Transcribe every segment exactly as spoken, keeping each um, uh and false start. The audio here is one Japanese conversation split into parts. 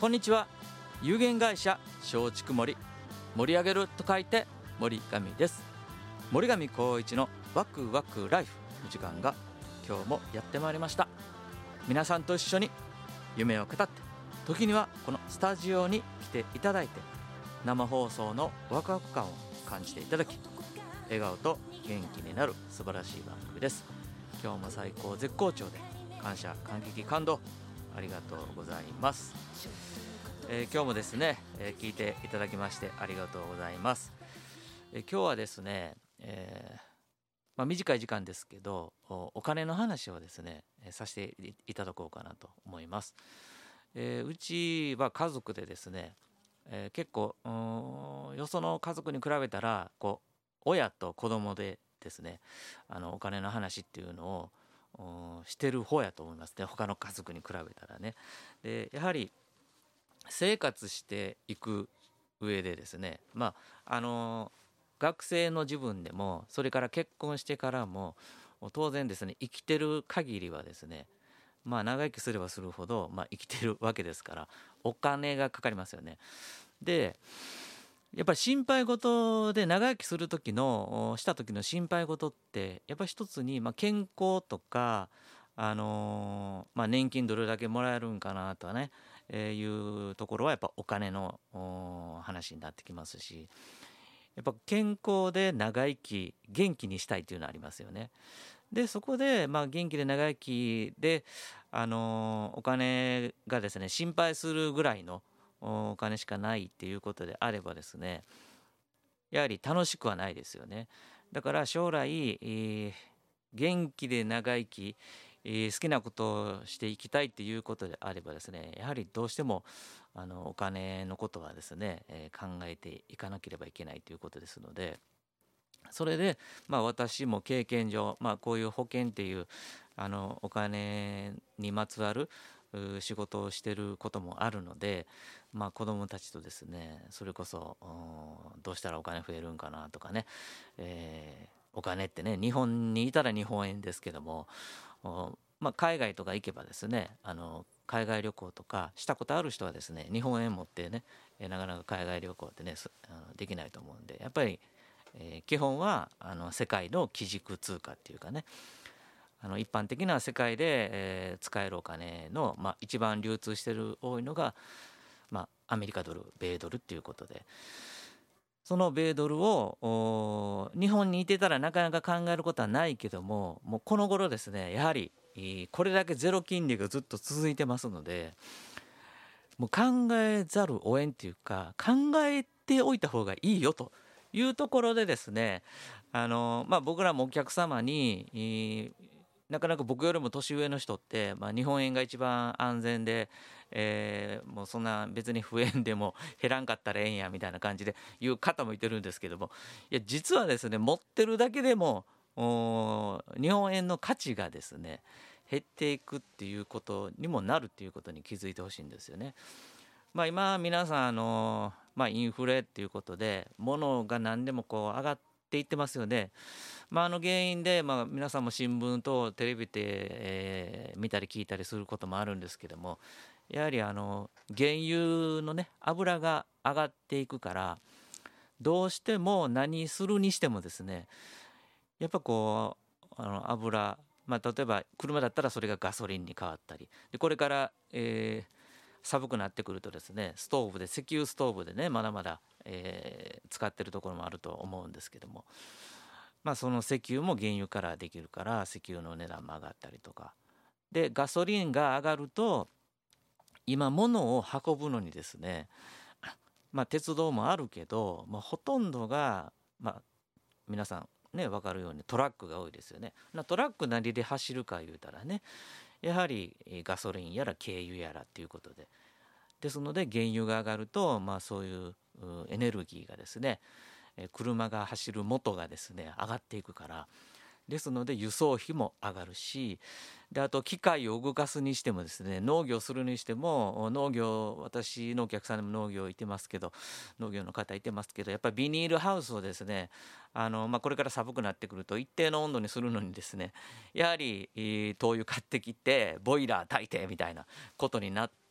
こんにちは。有限会社松竹森、盛り上げると書いて森上です。森上光一のワクワクライフの時間が今日もやってまいりました。皆さんと一緒に夢を語って、時にはこのスタジオに来ていただいて、生放送のワクワク感を感じていただき、笑顔と元気になる素晴らしい番組です。今日も最高絶好調で、感謝感激感動ありがとうございます。えー、今日もですね、えー、聞いていただきましてありがとうございます。えー、今日はですね、えーまあ、短い時間ですけど お, お金の話をですね、えー、させていただこうかなと思います。えー、うちは家族でですね、えー、結構よその家族に比べたらこう親と子供でですね、あのお金の話っていうのをしてる方やと思いますね、他の家族に比べたらね。でやはり生活していく上でですね、まああの学生の自分でも、それから結婚してからも当然ですね、生きてる限りはですね、まあ長生きすればするほど、まあ、生きてるわけですからお金がかかりますよね。でやっぱり心配事で、長生きする時のした時の心配事ってやっぱり一つに、まあ、健康とか、あのーまあ、年金どれだけもらえるんかなとかね、えーいうところはやっぱお金の話になってきますし、やっぱ健康で長生き元気にしたいというのはありますよね。でそこで、まあ、元気で長生きで、あのーお金がですね心配するぐらいのお金しかないっていうことであればですね、やはり楽しくはないですよね。だから将来、えー元気で長生き、えー好きなことをしていきたいっていうことであればですね、やはりどうしてもあのお金のことはですね、えー考えていかなければいけないということですので、それで、まあ、私も経験上、まあ、こういう保険っていうあのお金にまつわるう仕事をしてることもあるので、まあ、子どもたちとですね、それこそおどうしたらお金増えるんかなとかね、えーお金ってね、日本にいたら日本円ですけども、おまあ、海外とか行けばですね、あの海外旅行とかしたことある人はですね、日本円持ってね、えーなかなか海外旅行ってねすあのできないと思うんで、やっぱりえー基本はあの世界の基軸通貨っていうかね、あの一般的な世界で、えー使えるお金の、まあ、一番流通してる多いのが、まあ、アメリカドル、米ドルっていうことで、その米ドルをお日本にいてたらなかなか考えることはないけども、もうこの頃ですね、やはりえーこれだけゼロ金利がずっと続いてますので、もう考えざるを得んっていうか、考えておいた方がいいよというところでですね、あの、まあ、僕らもお客様に、えーなかなか僕よりも年上の人って、まあ、日本円が一番安全で、えーもうそんな別に増えんでも減らんかったらええんやみたいな感じで言う方もいてるんですけども、いや実はですね、持ってるだけでもお日本円の価値がですね減っていくっていうことにもなるっていうことに気づいてほしいんですよね。まあ、今皆さんあの、まあ、インフレっていうことで物が何でもこう上がっていってますよね。まあ、あの原因で、まあ、皆さんも新聞とテレビで、えー見たり聞いたりすることもあるんですけども、やはりあの原油のね油が上がっていくから、どうしても何するにしてもですね、やっぱこうあの油、まあ、例えば車だったらそれがガソリンに変わったりで、これから、えー寒くなってくるとですね、ストーブで石油ストーブでねまだまだ、えー使ってるところもあると思うんですけども、まあ、その石油も原油からできるから石油の値段も上がったりとかで、ガソリンが上がると今物を運ぶのにですね、まあ、鉄道もあるけど、まあ、ほとんどが、まあ、皆さんね分かるようにトラックが多いですよね。なトラック何で走るか言うたらね、やはりえーガソリンやら軽油やらっていうことで、ですので原油が上がると、まあ、そういううエネルギーがですね、えー車が走る元がですね上がっていくから、ですので輸送費も上がるし、であと機械を動かすにしてもですね、農業するにしても、農業、私のお客さんでも農業いてますけど、農業の方いてますけど、やっぱりビニールハウスをですね、あの、まあ、これから寒くなってくると一定の温度にするのにですね、やはり、えー灯油買ってきてボイラー炊いてみたいなことになっ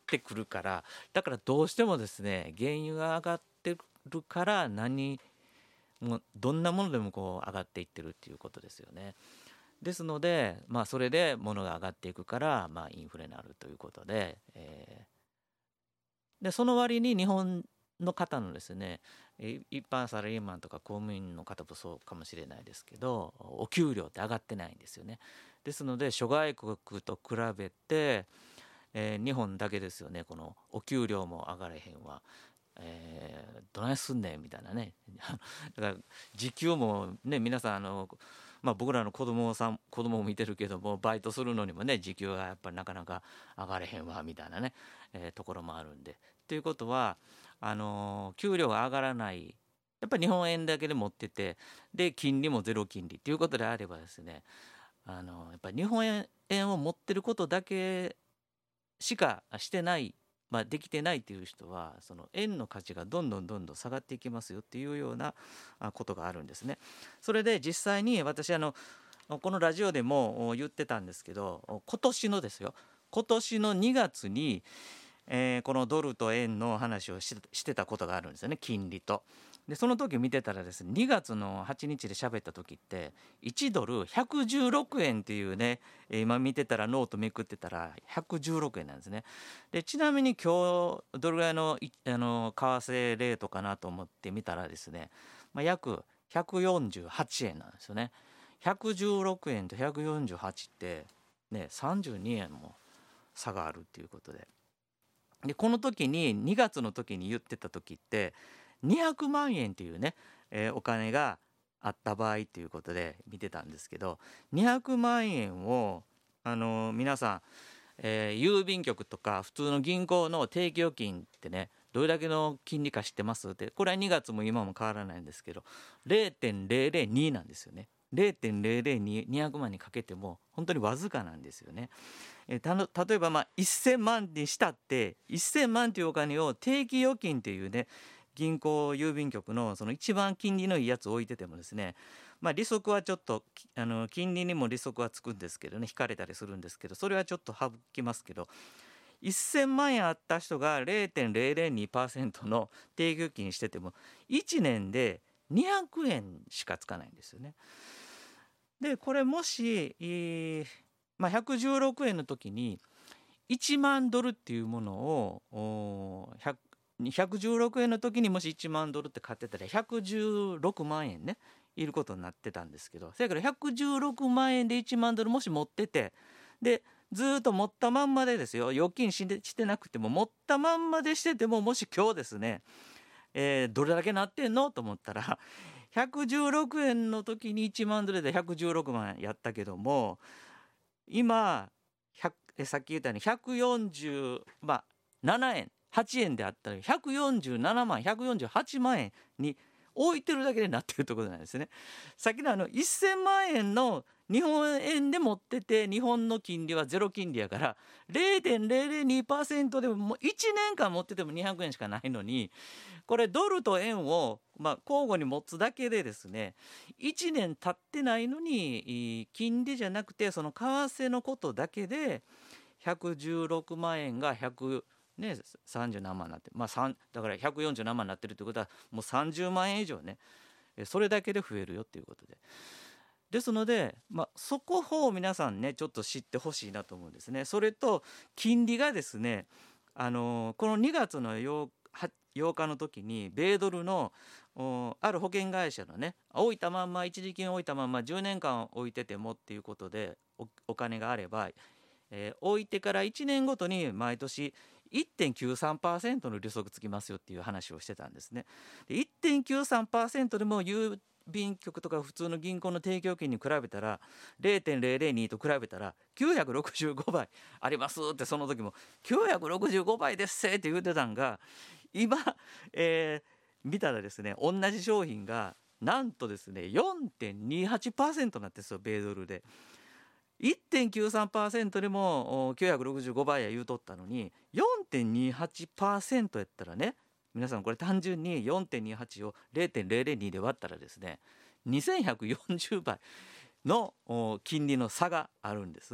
ってくるから、だからどうしてもですね原油が上がってるから何もうどんなものでもこう上がっていってるっていうことですよね。ですので、まあ、それで物が上がっていくから、まあ、インフレになるということで、えーでその割に日本の方のですねい一般サラリーマンとか公務員の方もそうかもしれないですけど、お給料って上がってないんですよね。ですので諸外国と比べて、えー日本だけですよね、このお給料も上がれへんわ、えーどないすんねんみたいなねだから時給もね、皆さんあの、まあ、僕らの子供さん子供も見てるけども、バイトするのにもね時給がやっぱりなかなか上がれへんわみたいなね、えーところもあるんで、ということはあのー給料が上がらない、やっぱり日本円だけで持ってて、で金利もゼロ金利ということであればですね、あのーやっぱり日本円円を持ってることだけしかしてない、まあ、できてないという人は、その円の価値がどんどんどんどん下がっていきますよっていうようなあことがあるんですね。それで実際に私あのこのラジオでもお言ってたんですけど、今年のですよ、今年のにがつに、えーこのドルと円の話をししてたことがあるんですよね、金利と。でその時見てたらですね、にがつのはちにちで喋った時っていちドルひゃくじゅうろくえんっていうね、えー今見てたらノートめくってたらひゃくじゅうろくえんなんですね。でちなみに今日どれぐらいのいあの為替レートかなと思ってみたらですね、まあ、約ひゃくよんじゅうはちえんなんですよね。ひゃくじゅうろくえんとひゃくよんじゅうはちってねさんじゅうにえんも差があるっていうことで、でこの時ににがつの時に言ってた時ってにひゃくまんえんっていうね、えーお金があった場合っていうことで見てたんですけど、にひゃくまんえんをあのー皆さん、えー郵便局とか普通の銀行の定期預金ってねどれだけの金利か知ってますって、これはにがつも今も変わらないんですけど ゼロてんゼロゼロに なんですよね。ゼロてんゼロゼロに にひゃくまんにかけても本当にわずかなんですよね。えーたの例えばまあせんまんにしたってせんまんというお金を定期預金っていうね銀行郵便局のその一番金利のいいやつを置いててもですね、まあ利息はちょっときあの金利にも利息はつくんですけどね、引かれたりするんですけど、それはちょっと省きますけど、せんまん円あった人が ゼロてんゼロゼロにパーセント の定期預金しててもいちねんでにひゃくえんしかつかないんですよね。でこれもし、えーまあ、ひゃくじゅうろくえんの時にいちまんドルっていうものをおーひゃくひゃくじゅうろくえんの時にもしいちまんドルって買ってたらひゃくじゅうろくまんえんねいることになってたんですけど、そやからひゃくじゅうろくまんえんでいちまんドルもし持ってて、でずーっと持ったまんまでですよ、預金してしてなくても持ったまんまでしてても、もし今日ですね、えーどれだけなってんのと思ったらひゃくじゅうろくえんの時にいちまんドルでひゃくじゅうろくまんやったけども、今ひゃくえさっき言ったようにひゃくよんじゅう、まあ、ななえんはちえんであったらひゃくよんじゅうななまんひゃくよんじゅうはちまんえんに置いてるだけでなってるところなんですね。さっきのあのせんまんえんの日本円で持ってて日本の金利はゼロ金利やから ゼロてんゼロゼロにパーセント でももういちねんかん持っててもにひゃくえんしかないのに、これドルと円をまあ交互に持つだけでですね、いちねん経ってないのにいい金利じゃなくてその為替のことだけでひゃくじゅうろくまん円がひゃくねさんじゅう何万になって、まあさんだからひゃくよんじゅう何万になってるってことはもうさんじゅうまん円以上ね、えそれだけで増えるよっていうことで。ですので、まあ、そこを皆さんねちょっと知ってほしいなと思うんですね。それと金利がですね、あのーこのにがつのようはようかの時に米ドルのおある保険会社のね置いたまんま一時金置いたまんまじゅうねんかん置いててもっていうことで お, お金があれば、えー置いてからいちねんごとに毎年 いってんきゅうさんパーセント の利息つきますよっていう話をしてたんですね。で いってんきゅうさんパーセント でも郵便局とか普通の銀行の定期預金に比べたら ゼロてんゼロゼロに と比べたらきゅうひゃくろくじゅうごばいありますって、その時もきゅうひゃくろくじゅうごばいですって言ってたんが今、えー見たらですね同じ商品がなんとですね よんてんにはちパーセント になってるんですよ、米ドルで。いってんきゅうさんパーセント でもおきゅうひゃくろくじゅうごばいや言うとったのに よんてんにはちパーセント やったらね、皆さんこれ単純に よんてんにはち を ゼロてんゼロゼロに で割ったらですねにせんひゃくよんじゅうばいのお金利の差があるんです。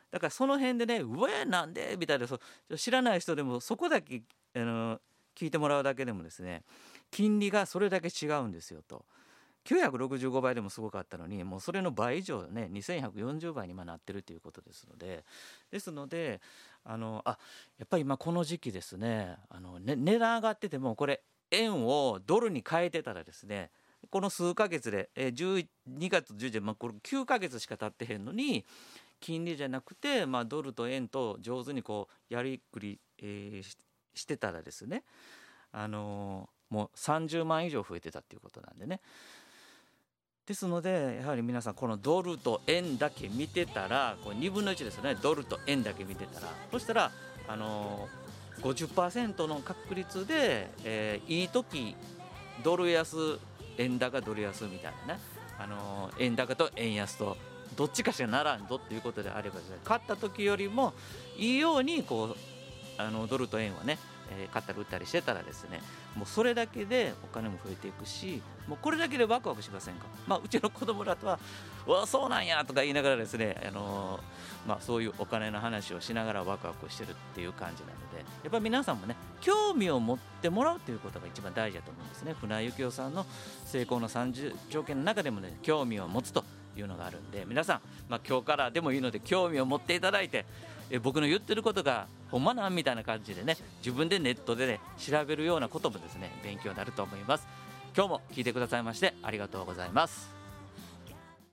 だからその辺でね、うわなんでみたいな、そ知らない人でもそこだけあの聞いてもらうだけでもですね、金利がそれだけ違うんですよと。きゅうひゃくろくじゅうごばいでもすごかったのに、もうそれの倍以上ね、にせんひゃくよんじゅうばいに今なってるということですので、ですのであのあやっぱり今この時期ですね、あのね値段上がっててもこれ円をドルに変えてたらですね、この数ヶ月で、えー、じゅうにがつじゅういちにち、まあ、これきゅうかげつしか経ってへんのに、金利じゃなくて、まあ、ドルと円と上手にこうやりくり、えーし、してたらですね、あのーもうさんじゅうまん以上増えてたっていうことなんでね。ですのでやはり皆さんこのドルと円だけ見てたら、こうにぶんのいちですよね、ドルと円だけ見てたら、そしたらあのー、ごじゅっパーセント の確率で、えーいい時ドル安円高ドル安みたいなね、あのー円高と円安とどっちかしかならんぞっていうことであればですね、買った時よりもいいようにこうあのドルと円はね、えー買ったり売ったりしてたらですね、もうそれだけでお金も増えていくし、もうこれだけでワクワクしませんか。まあうちの子供らとはうわそうなんやとか言いながらですね、あのーまあそういうお金の話をしながらワクワクしてるっていう感じなので、やっぱり皆さんもね興味を持ってもらうということが一番大事だと思うんですね。船井幸雄さんの成功のさんじゅう条件の中でもね、興味を持つというのがあるんで、皆さん、まあ、今日からでもいいので興味を持っていただいて、え僕の言ってることがほんまなんみたいな感じでね、自分でネットでね調べるようなこともですね勉強になると思います。今日も聞いてくださいましてありがとうございます。